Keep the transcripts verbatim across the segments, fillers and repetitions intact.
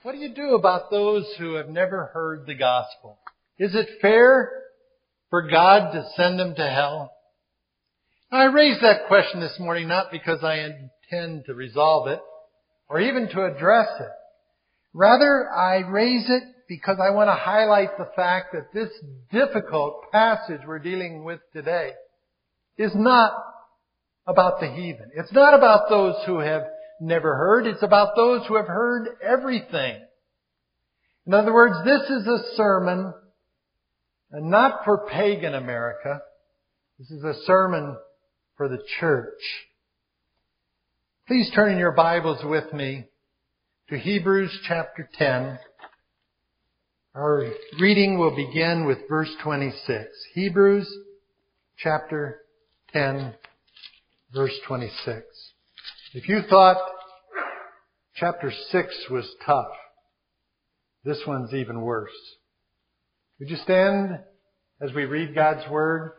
What do you do about those who have never heard the gospel? Is it fair for God to send them to hell? Now, I raised that question this morning not because I intend to resolve it or even to address it. Rather, I raise it because I want to highlight the fact that this difficult passage we're dealing with today is not about the heathen. It's not about those who have never heard. It's about those who have heard everything. In other words, this is a sermon not for pagan America. This is a sermon for the church. Please turn in your Bibles with me to Hebrews chapter ten. Our reading will begin with verse twenty-six. Hebrews chapter ten, verse twenty-six. If you thought chapter six was tough, this one's even worse. Would you stand as we read God's Word?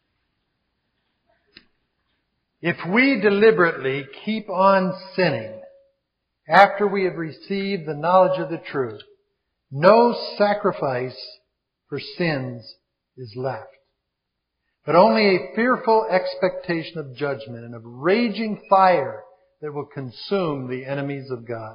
If we deliberately keep on sinning after we have received the knowledge of the truth, no sacrifice for sins is left, but only a fearful expectation of judgment and of raging fire that will consume the enemies of God.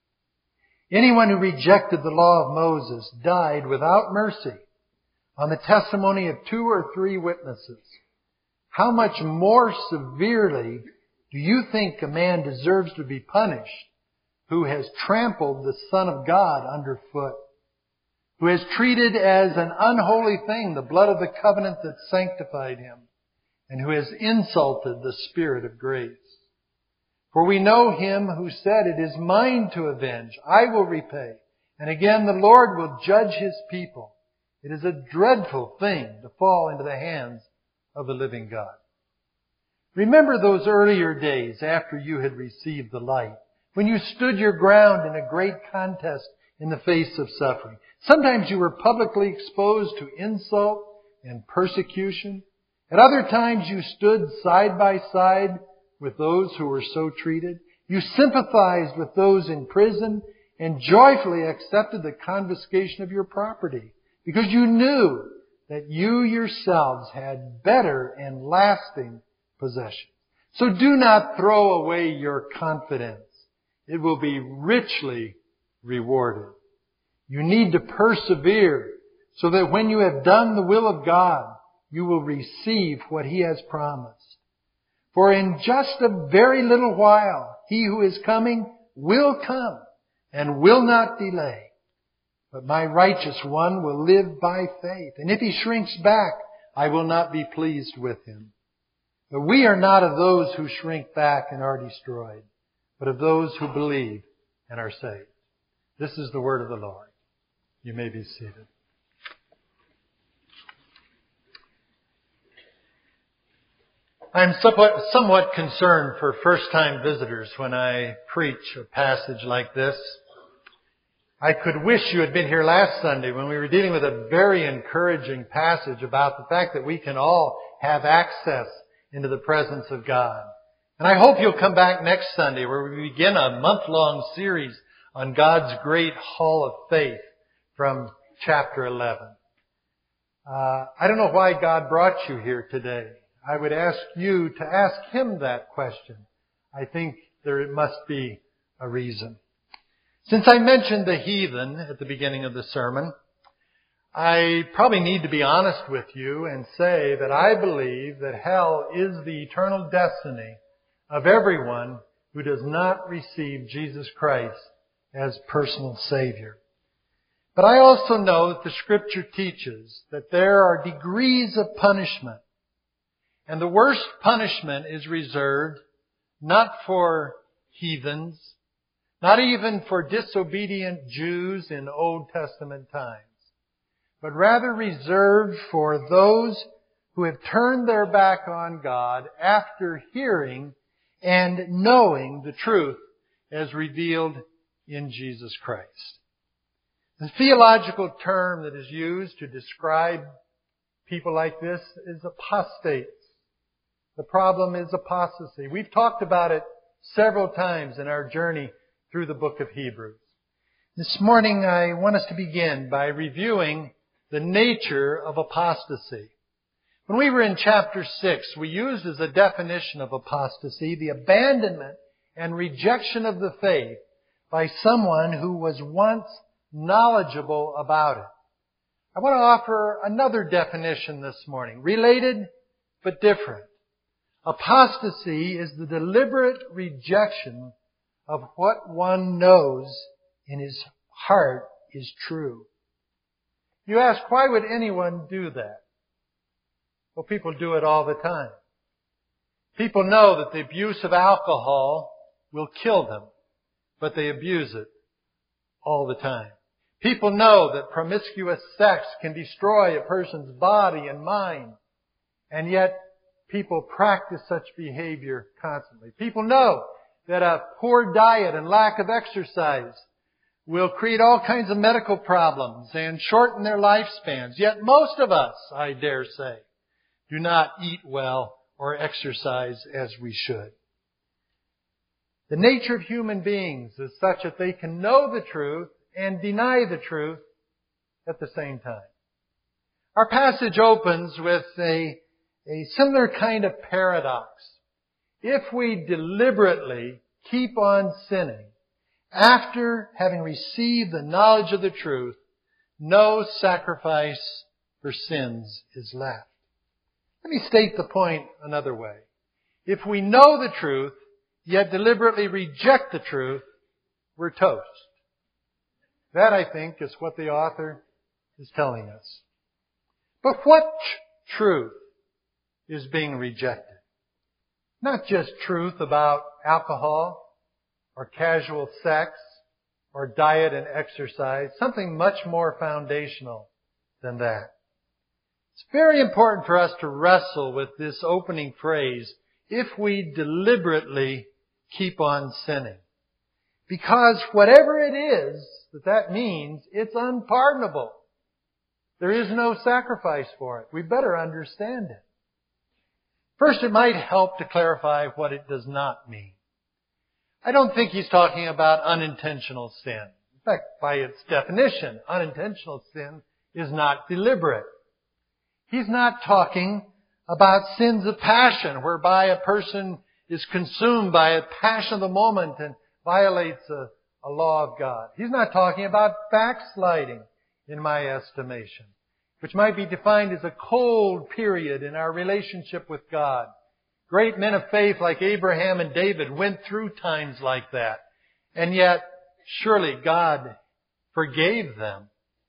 Anyone who rejected the law of Moses died without mercy on the testimony of two or three witnesses. How much more severely do you think a man deserves to be punished who has trampled the Son of God underfoot, who has treated as an unholy thing the blood of the covenant that sanctified him, and who has insulted the Spirit of grace? For we know him who said, "It is mine to avenge, I will repay." And again, the Lord will judge His people. It is a dreadful thing to fall into the hands of the living God. Remember those earlier days after you had received the light, when you stood your ground in a great contest in the face of suffering. Sometimes you were publicly exposed to insult and persecution. At other times you stood side by side with those who were so treated. You sympathized with those in prison and joyfully accepted the confiscation of your property because you knew that you yourselves had better and lasting possessions. So do not throw away your confidence. It will be richly rewarded. You need to persevere so that when you have done the will of God, you will receive what He has promised. For in just a very little while, He who is coming will come and will not delay. But my righteous one will live by faith. And if he shrinks back, I will not be pleased with him. But we are not of those who shrink back and are destroyed, but of those who believe and are saved. This is the word of the Lord. You may be seated. I'm somewhat, somewhat concerned for first-time visitors when I preach a passage like this. I could wish you had been here last Sunday when we were dealing with a very encouraging passage about the fact that we can all have access into the presence of God. And I hope you'll come back next Sunday where we begin a month-long series on God's great hall of faith from chapter eleven. Uh, I don't know why God brought you here today. I would ask you to ask Him that question. I think there must be a reason. Since I mentioned the heathen at the beginning of the sermon, I probably need to be honest with you and say that I believe that hell is the eternal destiny of everyone who does not receive Jesus Christ as personal Savior. But I also know that the Scripture teaches that there are degrees of punishment. And the worst punishment is reserved not for heathens, not even for disobedient Jews in Old Testament times, but rather reserved for those who have turned their back on God after hearing and knowing the truth as revealed in Jesus Christ. The theological term that is used to describe people like this is apostates. The problem is apostasy. We've talked about it several times in our journey through the book of Hebrews. This morning I want us to begin by reviewing the nature of apostasy. When we were in chapter six, we used as a definition of apostasy the abandonment and rejection of the faith by someone who was once knowledgeable about it. I want to offer another definition this morning, related but different. Apostasy is the deliberate rejection of what one knows in his heart is true. You ask, why would anyone do that? Well, people do it all the time. People know that the abuse of alcohol will kill them, but they abuse it all the time. People know that promiscuous sex can destroy a person's body and mind, and yet people practice such behavior constantly. People know that a poor diet and lack of exercise will create all kinds of medical problems and shorten their lifespans. Yet most of us, I dare say, do not eat well or exercise as we should. The nature of human beings is such that they can know the truth and deny the truth at the same time. Our passage opens with a, a similar kind of paradox. If we deliberately keep on sinning, after having received the knowledge of the truth, no sacrifice for sins is left. Let me state the point another way. If we know the truth, yet deliberately reject the truth, we're toast. That, I think, is what the author is telling us. But what tr- truth is being rejected? Not just truth about alcohol or casual sex or diet and exercise, something much more foundational than that. It's very important for us to wrestle with this opening phrase, if we deliberately keep on sinning. Because whatever it is that that means, it's unpardonable. There is no sacrifice for it. We better understand it. First, it might help to clarify what it does not mean. I don't think he's talking about unintentional sin. In fact, by its definition, unintentional sin is not deliberate. He's not talking about sins of passion, whereby a person is consumed by a passion of the moment and violates a, a law of God. He's not talking about backsliding, in my estimation, which might be defined as a cold period in our relationship with God. Great men of faith like Abraham and David went through times like that. And yet, surely God forgave them.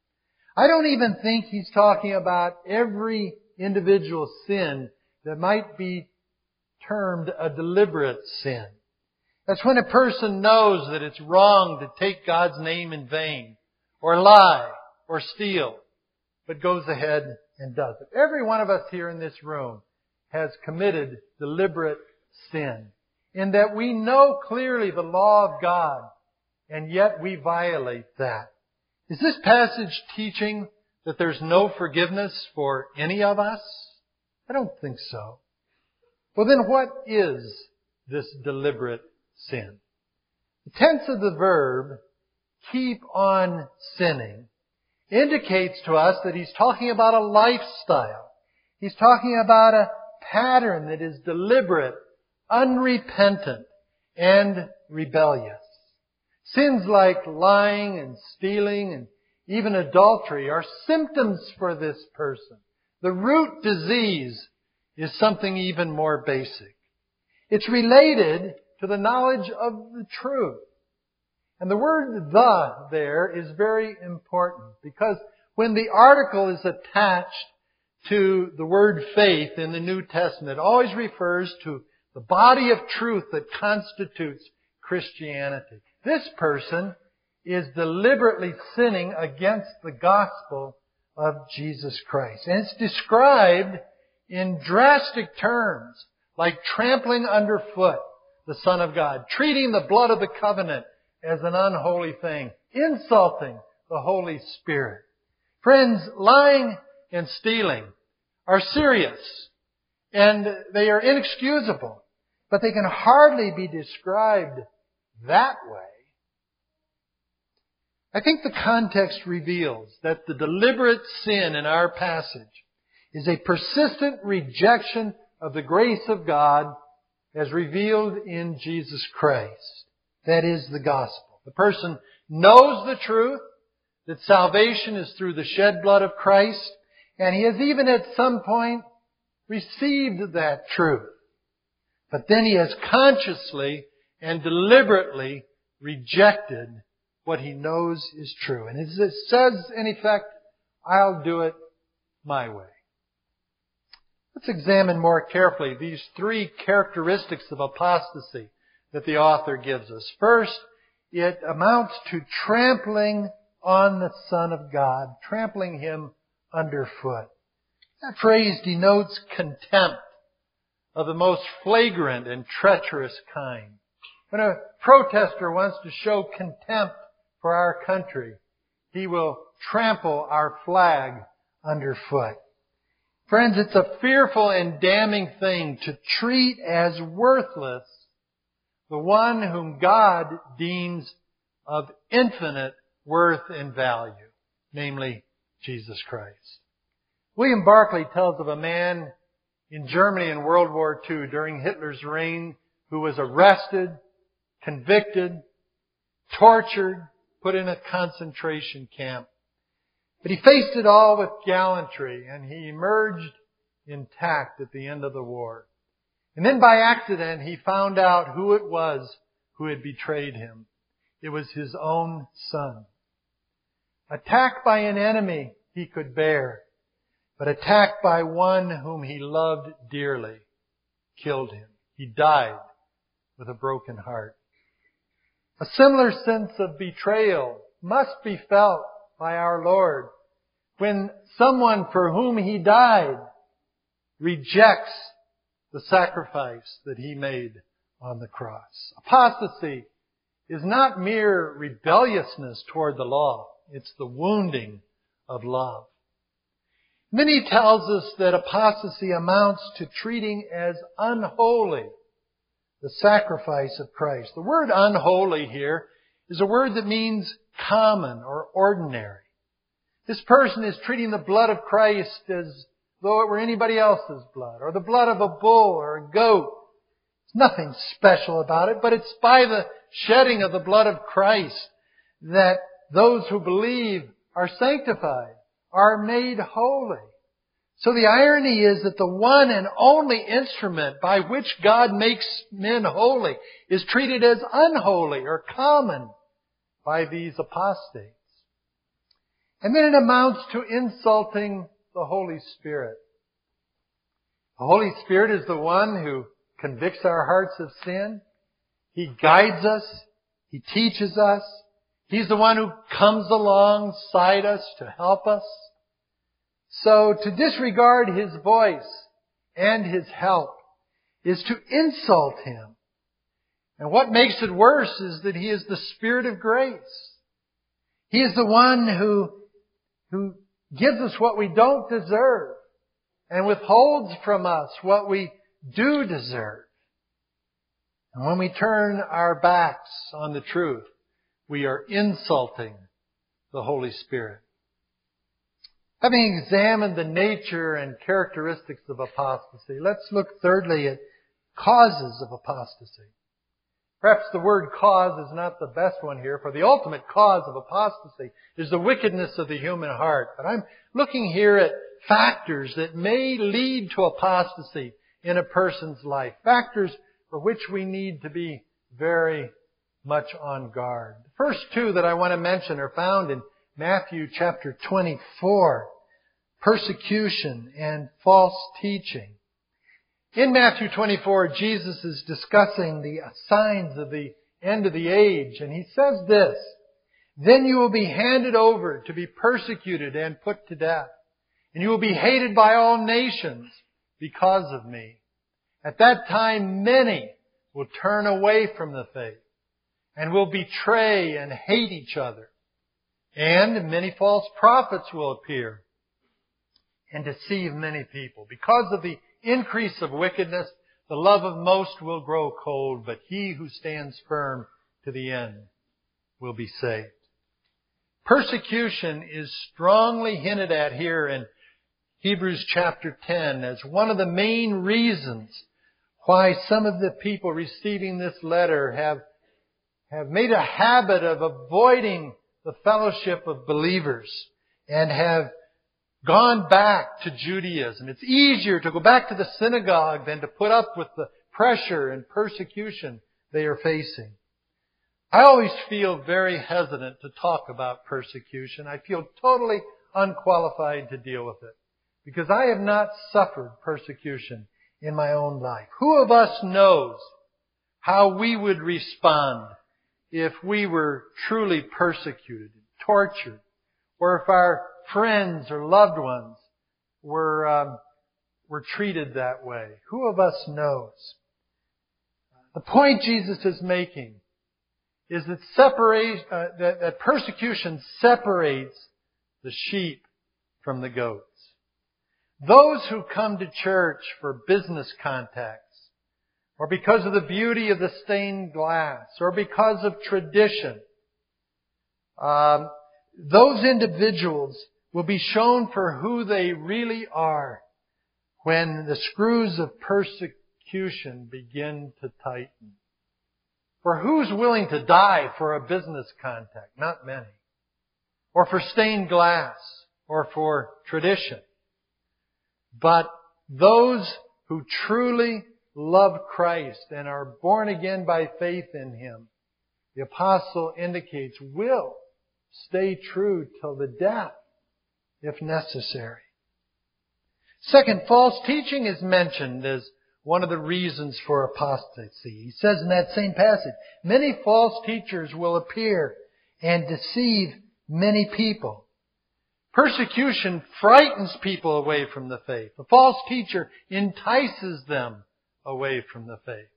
I don't even think he's talking about every individual sin that might be termed a deliberate sin. That's when a person knows that it's wrong to take God's name in vain, or lie, or steal, but goes ahead and does it. Every one of us here in this room has committed deliberate sin, in that we know clearly the law of God, and yet we violate that. Is this passage teaching that there's no forgiveness for any of us? I don't think so. Well, then what is this deliberate sin? The tense of the verb, keep on sinning, indicates to us that he's talking about a lifestyle. He's talking about a pattern that is deliberate, unrepentant, and rebellious. Sins like lying and stealing and even adultery are symptoms for this person. The root disease is something even more basic. It's related to the knowledge of the truth. And the word "the" there is very important, because when the article is attached to the word faith in the New Testament, it always refers to the body of truth that constitutes Christianity. This person is deliberately sinning against the gospel of Jesus Christ. And it's described in drastic terms, like trampling underfoot the Son of God, treating the blood of the covenant as an unholy thing, insulting the Holy Spirit. Friends, lying and stealing are serious, and they are inexcusable, but they can hardly be described that way. I think the context reveals that the deliberate sin in our passage is a persistent rejection of the grace of God as revealed in Jesus Christ. That is the gospel. The person knows the truth, that salvation is through the shed blood of Christ, and he has even at some point received that truth. But then he has consciously and deliberately rejected what he knows is true. And it says, in effect, I'll do it my way. Let's examine more carefully these three characteristics of apostasy that the author gives us. First, it amounts to trampling on the Son of God, trampling Him underfoot. That phrase denotes contempt of the most flagrant and treacherous kind. When a protester wants to show contempt for our country, he will trample our flag underfoot. Friends, it's a fearful and damning thing to treat as worthless the one whom God deems of infinite worth and value, namely Jesus Christ. William Barclay tells of a man in Germany in World War Two during Hitler's reign who was arrested, convicted, tortured, put in a concentration camp. But he faced it all with gallantry, and he emerged intact at the end of the war. And then by accident, he found out who it was who had betrayed him. It was his own son. Attacked by an enemy he could bear, but attacked by one whom he loved dearly killed him. He died with a broken heart. A similar sense of betrayal must be felt by our Lord when someone for whom He died rejects the sacrifice that He made on the cross. Apostasy is not mere rebelliousness toward the law. It's the wounding of love. And then he tells us that apostasy amounts to treating as unholy the sacrifice of Christ. The word unholy here is a word that means common or ordinary. This person is treating the blood of Christ as though it were anybody else's blood, or the blood of a bull or a goat. There's nothing special about it, but it's by the shedding of the blood of Christ that those who believe are sanctified, are made holy. So the irony is that the one and only instrument by which God makes men holy is treated as unholy or common by these apostates. And then it amounts to insulting the Holy Spirit. The Holy Spirit is the one who convicts our hearts of sin. He guides us. He teaches us. He's the one who comes alongside us to help us. So to disregard His voice and His help is to insult Him. And what makes it worse is that He is the Spirit of grace. He is the one who, who gives us what we don't deserve and withholds from us what we do deserve. And when we turn our backs on the truth, we are insulting the Holy Spirit. Having examined the nature and characteristics of apostasy, let's look thirdly at causes of apostasy. Perhaps the word cause is not the best one here, for the ultimate cause of apostasy is the wickedness of the human heart. But I'm looking here at factors that may lead to apostasy in a person's life. Factors for which we need to be very much on guard. The first two that I want to mention are found in Matthew chapter twenty-four, persecution and false teaching. In Matthew twenty-four, Jesus is discussing the signs of the end of the age, and He says this, "Then you will be handed over to be persecuted and put to death, and you will be hated by all nations because of me. At that time, many will turn away from the faith and will betray and hate each other. And many false prophets will appear and deceive many people. Because of the increase of wickedness, the love of most will grow cold, but he who stands firm to the end will be saved." Persecution is strongly hinted at here in Hebrews chapter ten as one of the main reasons why some of the people receiving this letter have, have made a habit of avoiding the fellowship of believers and have gone back to Judaism. It's easier to go back to the synagogue than to put up with the pressure and persecution they are facing. I always feel very hesitant to talk about persecution. I feel totally unqualified to deal with it because I have not suffered persecution in my own life. Who of us knows how we would respond if we were truly persecuted, tortured, or if our friends or loved ones were um, were treated that way? Who of us knows? The point Jesus is making is that separate uh, that, that persecution separates the sheep from the goats. Those who come to church for business contacts, or because of the beauty of the stained glass, or because of tradition, um, those individuals will be shown for who they really are when the screws of persecution begin to tighten. For who's willing to die for a business contact? Not many. Or for stained glass, or for tradition. But those who truly love Christ and are born again by faith in Him, the apostle indicates, will stay true till the death, if necessary. Second, false teaching is mentioned as one of the reasons for apostasy. He says in that same passage, many false teachers will appear and deceive many people. Persecution frightens people away from the faith. A false teacher entices them away from the faith.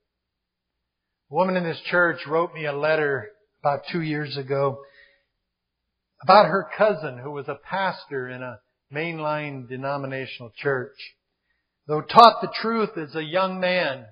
A woman in this church wrote me a letter about two years ago about her cousin who was a pastor in a mainline denominational church. Though taught the truth as a young man,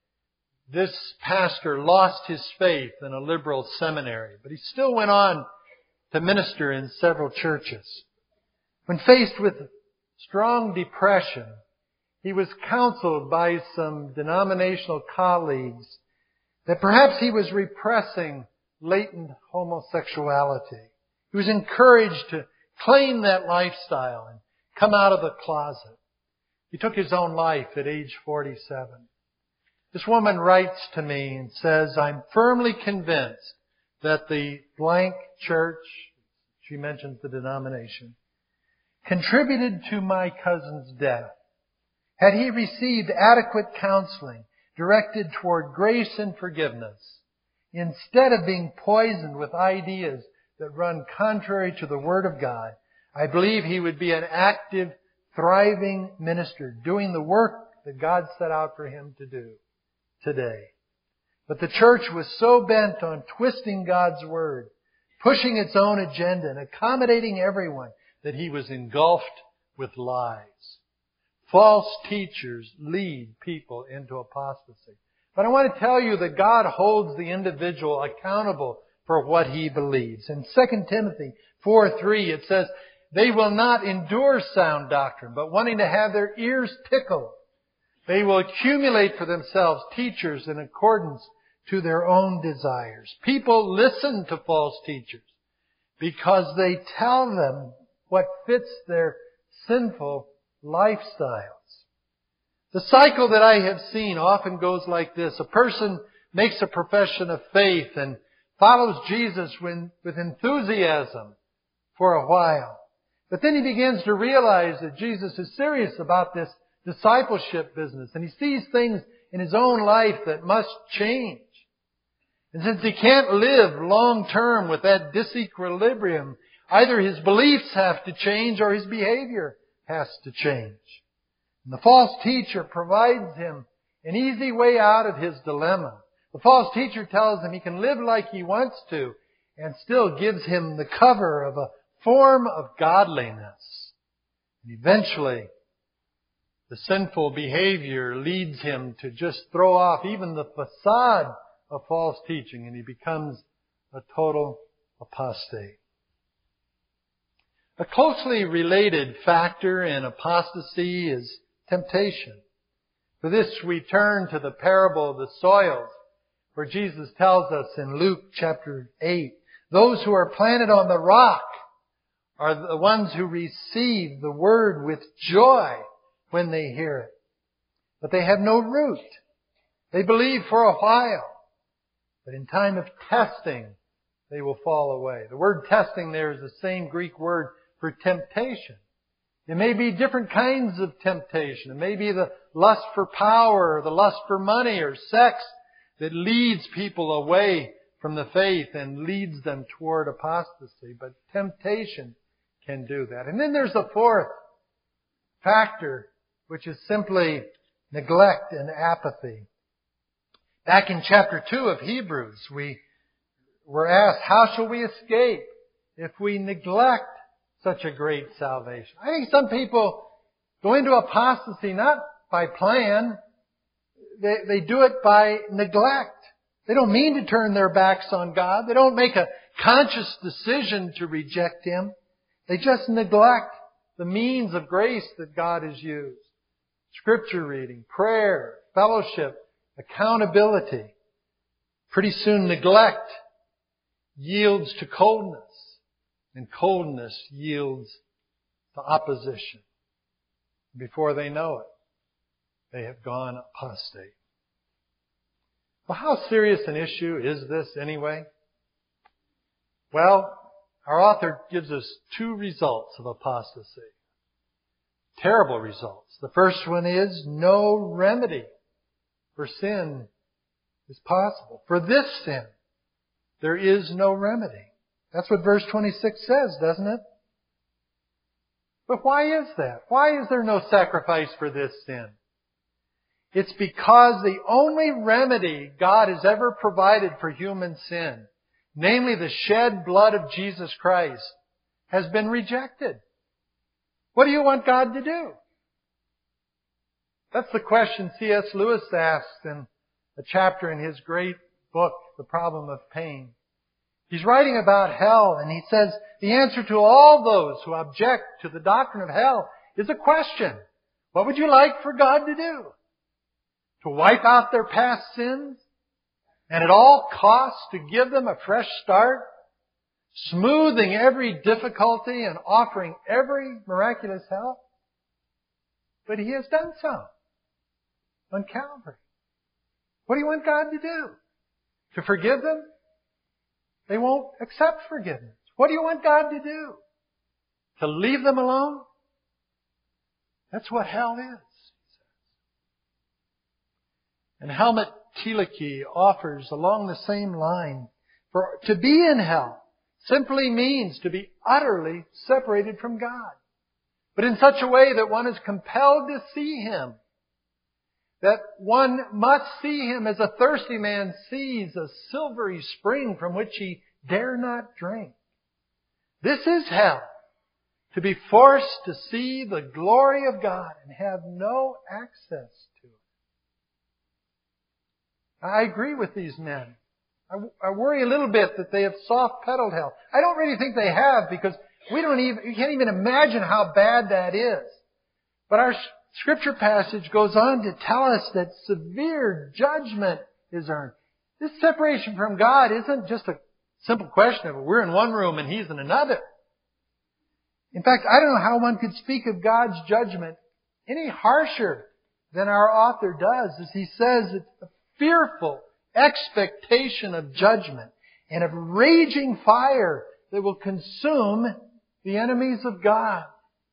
this pastor lost his faith in a liberal seminary, but he still went on to minister in several churches. When faced with strong depression, he was counseled by some denominational colleagues that perhaps he was repressing latent homosexuality. He was encouraged to claim that lifestyle and come out of the closet. He took his own life at age forty-seven. This woman writes to me and says, I'm firmly convinced that the blank church, she mentions the denomination, contributed to my cousin's death. Had he received adequate counseling directed toward grace and forgiveness, instead of being poisoned with ideas that run contrary to the Word of God, I believe he would be an active, thriving minister doing the work that God set out for him to do today. But the church was so bent on twisting God's Word, pushing its own agenda and accommodating everyone that he was engulfed with lies. False teachers lead people into apostasy. But I want to tell you that God holds the individual accountable for what he believes. In Second Timothy four three it says, they will not endure sound doctrine, but wanting to have their ears tickled, they will accumulate for themselves teachers in accordance to their own desires. People listen to false teachers because they tell them what fits their sinful lifestyles. The cycle that I have seen often goes like this. A person makes a profession of faith and follows Jesus with enthusiasm for a while. But then he begins to realize that Jesus is serious about this discipleship business, and he sees things in his own life that must change. And since he can't live long term with that disequilibrium, either his beliefs have to change or his behavior has to change. And the false teacher provides him an easy way out of his dilemma. The false teacher tells him he can live like he wants to and still gives him the cover of a form of godliness. And eventually, the sinful behavior leads him to just throw off even the facade of false teaching, and he becomes a total apostate. A closely related factor in apostasy is temptation. For this we turn to the parable of the soils, where Jesus tells us in Luke chapter eight, those who are planted on the rock are the ones who receive the word with joy when they hear it. But they have no root. They believe for a while, but in time of testing, they will fall away. The word testing there is the same Greek word for temptation. It may be different kinds of temptation. It may be the lust for power, or the lust for money, or sex that leads people away from the faith and leads them toward apostasy. But temptation can do that. And then there's a fourth factor, which is simply neglect and apathy. Back in chapter two of Hebrews, we were asked, how shall we escape if we neglect such a great salvation? I think some people go into apostasy not by plan. They, they do it by neglect. They don't mean to turn their backs on God. They don't make a conscious decision to reject Him. They just neglect the means of grace that God has used. Scripture reading, prayer, fellowship, accountability. Pretty soon neglect yields to coldness, and coldness yields to opposition. Before they know it, they have gone apostate. Well, how serious an issue is this anyway? Well, our author gives us two results of apostasy. Terrible results. The first one is no remedy for sin is possible. For this sin, there is no remedy. That's what verse twenty-six says, doesn't it? But why is that? Why is there no sacrifice for this sin? It's because the only remedy God has ever provided for human sin, namely the shed blood of Jesus Christ, has been rejected. What do you want God to do? That's the question C S Lewis asked in a chapter in his great book, The Problem of Pain. He's writing about hell, and he says the answer to all those who object to the doctrine of hell is a question. What would you like for God to do? To wipe out their past sins? And at all costs to give them a fresh start? Smoothing every difficulty and offering every miraculous help? But He has done so on Calvary. What do you want God to do? To forgive them? They won't accept forgiveness. What do you want God to do? To leave them alone? That's what hell is. And Helmut Thielicke offers along the same line, for to be in hell simply means to be utterly separated from God, but in such a way that one is compelled to see Him, that one must see Him as a thirsty man sees a silvery spring from which he dare not drink. This is hell, to be forced to see the glory of God and have no access to it. I agree with these men. I, I worry a little bit that they have soft-pedaled hell. I don't really think they have, because we don't even, you can't even imagine how bad that is. But our Scripture passage goes on to tell us that severe judgment is earned. This separation from God isn't just a simple question of we're in one room and He's in another. In fact, I don't know how one could speak of God's judgment any harsher than our author does, as he says it's a fearful expectation of judgment and of raging fire that will consume the enemies of God.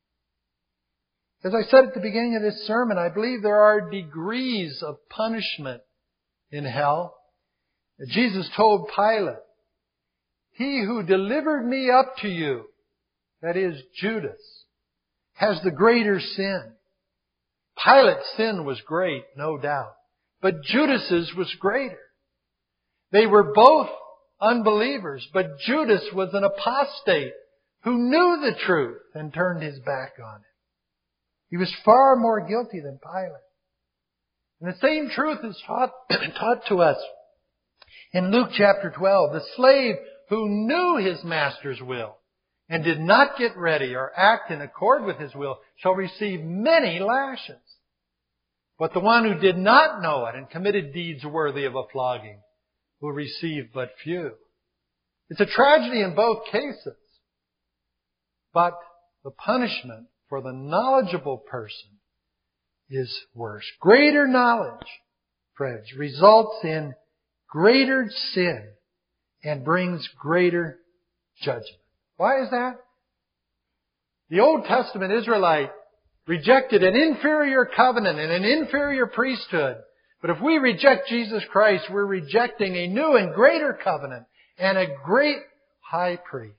As I said at the beginning of this sermon, I believe there are degrees of punishment in hell. Jesus told Pilate, "He who delivered me up to you," that is Judas, "has the greater sin." Pilate's sin was great, no doubt, but Judas's was greater. They were both unbelievers, but Judas was an apostate who knew the truth and turned his back on it. He was far more guilty than Pilate. And the same truth is taught, taught to us in Luke chapter twelve. The slave who knew his master's will, and did not get ready or act in accord with His will shall receive many lashes. But the one who did not know it and committed deeds worthy of a flogging will receive but few. It's a tragedy in both cases. But the punishment for the knowledgeable person is worse. Greater knowledge, friends, results in greater sin and brings greater judgment. Why is that? The Old Testament Israelite rejected an inferior covenant and an inferior priesthood. But if we reject Jesus Christ, we're rejecting a new and greater covenant and a great high priest.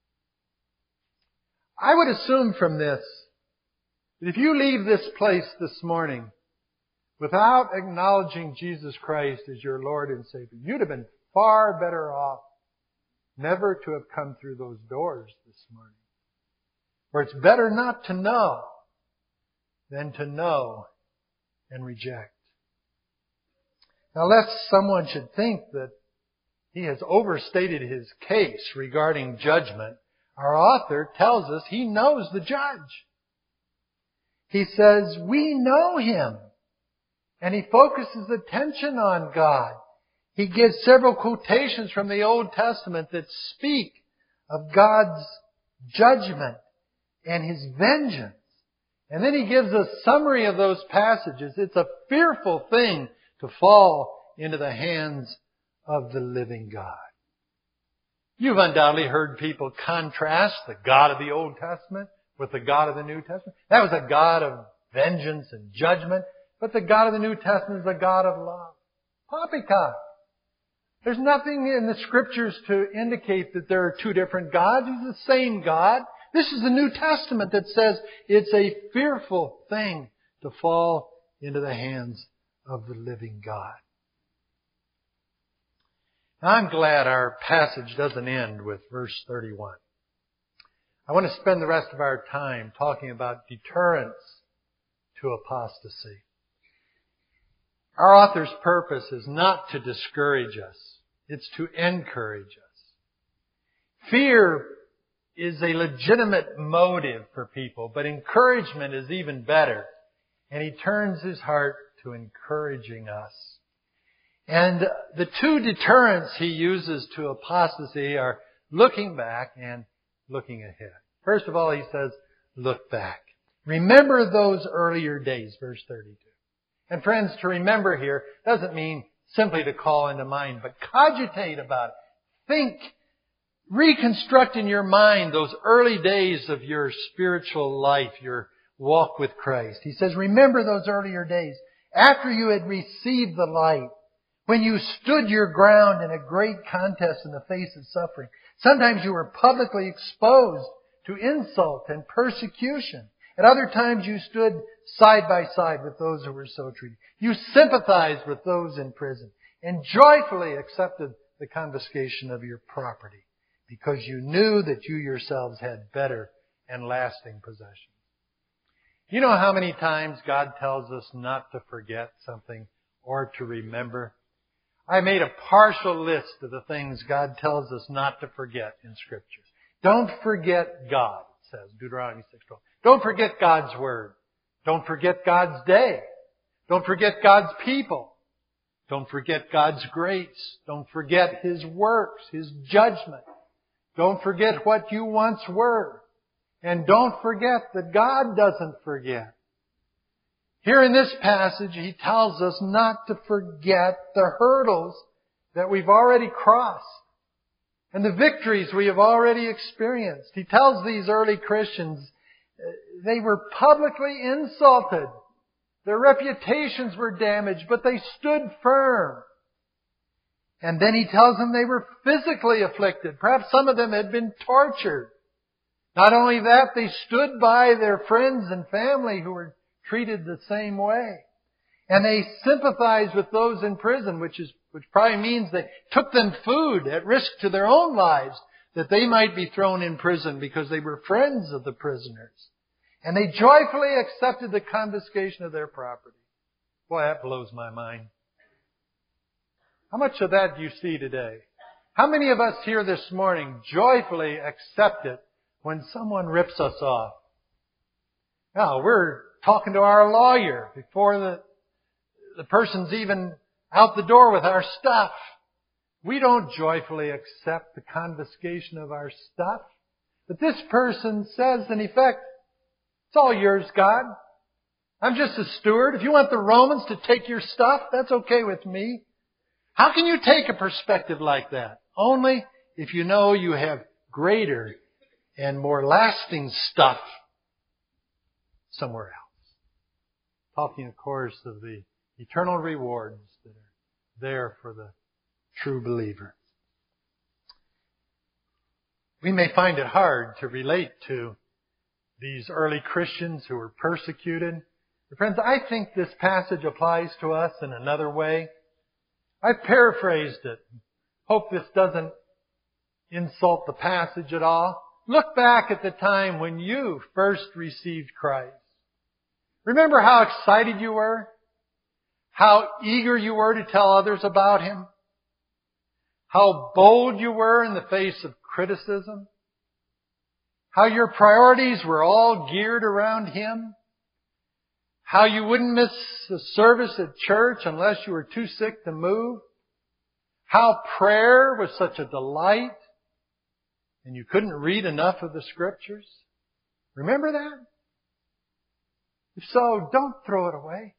I would assume from this that if you leave this place this morning without acknowledging Jesus Christ as your Lord and Savior, you'd have been far better off never to have come through those doors this morning. For it's better not to know than to know and reject. Now, lest someone should think that he has overstated his case regarding judgment, our author tells us he knows the judge. He says, we know Him. And he focuses attention on God. He gives several quotations from the Old Testament that speak of God's judgment and His vengeance. And then he gives a summary of those passages. It's a fearful thing to fall into the hands of the living God. You've undoubtedly heard people contrast the God of the Old Testament with the God of the New Testament. That was a God of vengeance and judgment, but the God of the New Testament is a God of love. Poppycock. There's nothing in the Scriptures to indicate that there are two different gods. He's the same God. This is the New Testament that says it's a fearful thing to fall into the hands of the living God. Now, I'm glad our passage doesn't end with verse thirty-one. I want to spend the rest of our time talking about deterrence to apostasy. Our author's purpose is not to discourage us. It's to encourage us. Fear is a legitimate motive for people, but encouragement is even better. And he turns his heart to encouraging us. And the two deterrents he uses to apostasy are looking back and looking ahead. First of all, he says, look back. Remember those earlier days, verse thirty-two. And friends, to remember here doesn't mean simply to call into mind, but cogitate about it. Think, reconstruct in your mind those early days of your spiritual life, your walk with Christ. He says, remember those earlier days after you had received the light, when you stood your ground in a great contest in the face of suffering. Sometimes you were publicly exposed to insult and persecution. At other times you stood side by side with those who were so treated. You sympathized with those in prison and joyfully accepted the confiscation of your property because you knew that you yourselves had better and lasting possessions. You know how many times God tells us not to forget something or to remember? I made a partial list of the things God tells us not to forget in Scripture. Don't forget God, it says, Deuteronomy six twelve. Don't forget God's Word. Don't forget God's day. Don't forget God's people. Don't forget God's grace. Don't forget His works, His judgment. Don't forget what you once were. And don't forget that God doesn't forget. Here in this passage, he tells us not to forget the hurdles that we've already crossed and the victories we have already experienced. He tells these early Christians they were publicly insulted. Their reputations were damaged, but they stood firm. And then he tells them they were physically afflicted. Perhaps some of them had been tortured. Not only that, they stood by their friends and family who were treated the same way. And they sympathized with those in prison, which is which probably means they took them food at risk to their own lives that they might be thrown in prison because they were friends of the prisoners. And they joyfully accepted the confiscation of their property. Boy, that blows my mind. How much of that do you see today? How many of us here this morning joyfully accepted when someone rips us off. Now, we're talking to our lawyer before the, the person's even out the door with our stuff. We don't joyfully accept the confiscation of our stuff. But this person says, in effect, it's all yours, God. I'm just a steward. If you want the Romans to take your stuff, that's okay with me. How can you take a perspective like that? Only if you know you have greater and more lasting stuff somewhere else. Talking, of course, of the eternal rewards that are there for the true believer. We may find it hard to relate to these early Christians who were persecuted. But friends, I think this passage applies to us in another way. I've paraphrased it. Hope this doesn't insult the passage at all. Look back at the time when you first received Christ. Remember how excited you were? How eager you were to tell others about Him? How bold you were in the face of criticism? How your priorities were all geared around Him? How you wouldn't miss a service at church unless you were too sick to move? How prayer was such a delight and you couldn't read enough of the Scriptures? Remember that? If so, don't throw it away.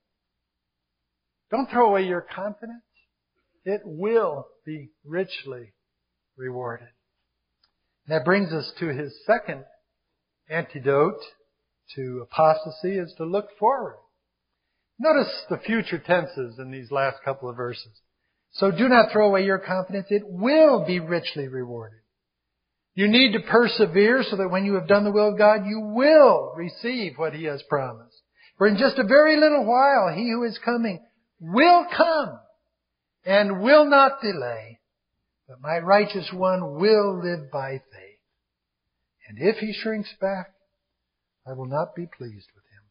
Don't throw away your confidence. It will be richly rewarded. That brings us to his second antidote to apostasy, is to look forward. Notice the future tenses in these last couple of verses. So do not throw away your confidence. It will be richly rewarded. You need to persevere so that when you have done the will of God, you will receive what He has promised. For in just a very little while, He who is coming will come and will not delay. But my righteous one will live by faith. And if he shrinks back, I will not be pleased with him.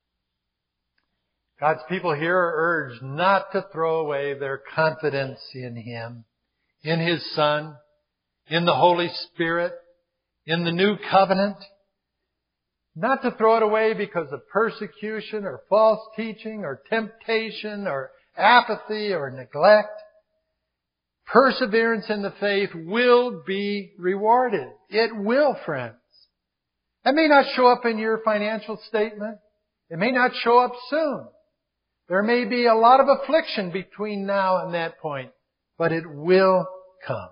God's people here are urged not to throw away their confidence in Him, in His Son, in the Holy Spirit, in the new covenant. Not to throw it away because of persecution or false teaching or temptation or apathy or neglect. Perseverance in the faith will be rewarded. It will, friends. That may not show up in your financial statement. It may not show up soon. There may be a lot of affliction between now and that point, but it will come.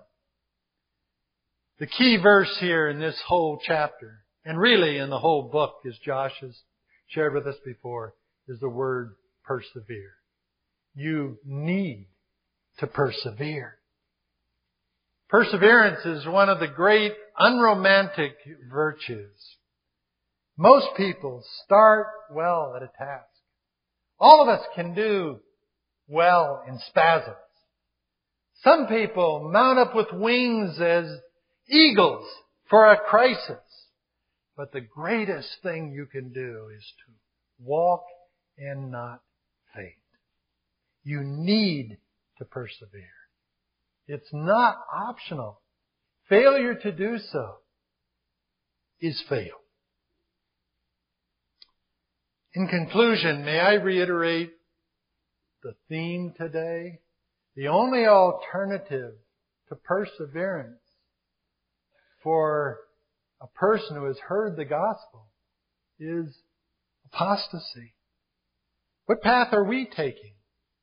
The key verse here in this whole chapter, and really in the whole book, as Josh has shared with us before, is the word persevere. You need to persevere. Perseverance is one of the great unromantic virtues. Most people start well at a task. All of us can do well in spasms. Some people mount up with wings as eagles for a crisis. But the greatest thing you can do is to walk and not faint. You need to persevere. It's not optional. Failure to do so is fatal. In conclusion, may I reiterate the theme today? The only alternative to perseverance for a person who has heard the gospel is apostasy. What path are we taking?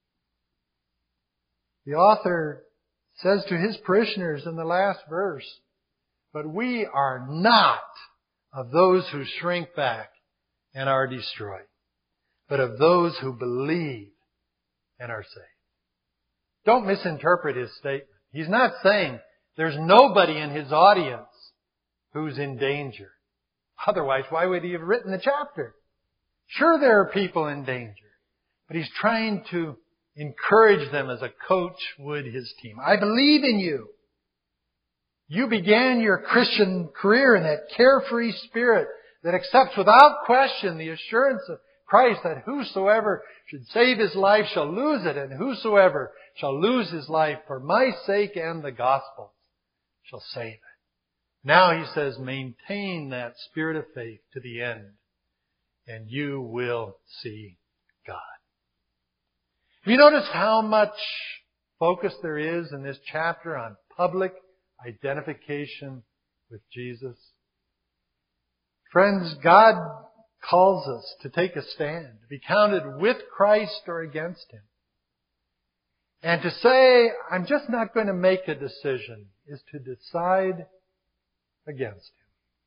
The author says to his parishioners in the last verse, but we are not of those who shrink back and are destroyed, but of those who believe and are saved. Don't misinterpret his statement. He's not saying there's nobody in his audience who's in danger. Otherwise, why would he have written the chapter? Sure, there are people in danger, but he's trying to encourage them as a coach would his team. I believe in you. You began your Christian career in that carefree spirit that accepts without question the assurance of Christ that whosoever should save his life shall lose it, and whosoever shall lose his life for my sake and the gospel's shall save it. Now he says, maintain that spirit of faith to the end, and you will see God. Have you noticed how much focus there is in this chapter on public identification with Jesus? Friends, God calls us to take a stand, to be counted with Christ or against Him. And to say, I'm just not going to make a decision, is to decide against Him.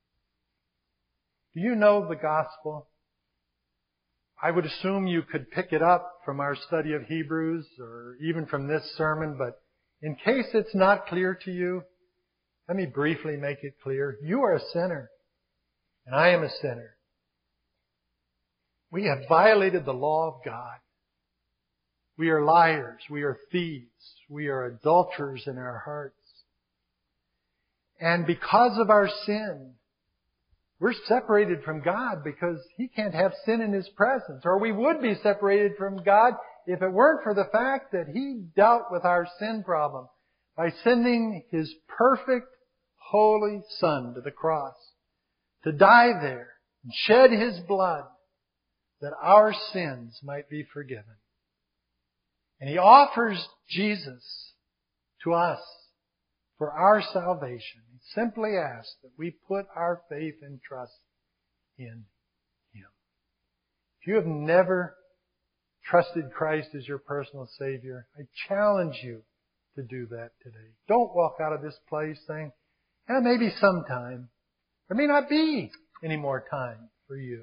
Do you know the gospel? I would assume you could pick it up from our study of Hebrews or even from this sermon, but in case it's not clear to you, let me briefly make it clear. You are a sinner, and I am a sinner. We have violated the law of God. We are liars. We are thieves. We are adulterers in our hearts. And because of our sin, we're separated from God because He can't have sin in His presence. Or we would be separated from God if it weren't for the fact that He dealt with our sin problem by sending His perfect, holy Son to the cross to die there and shed His blood that our sins might be forgiven. And He offers Jesus to us for our salvation. He simply asks that we put our faith and trust in Him. If you have never trusted Christ as your personal Savior, I challenge you to do that today. Don't walk out of this place saying, yeah, maybe sometime. There may not be any more time for you.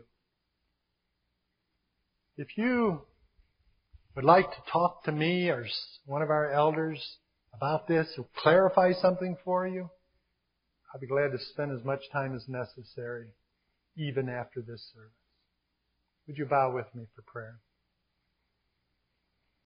If you would like to talk to me or one of our elders about this or clarify something for you, I'll be glad to spend as much time as necessary, even after this service. Would you bow with me for prayer?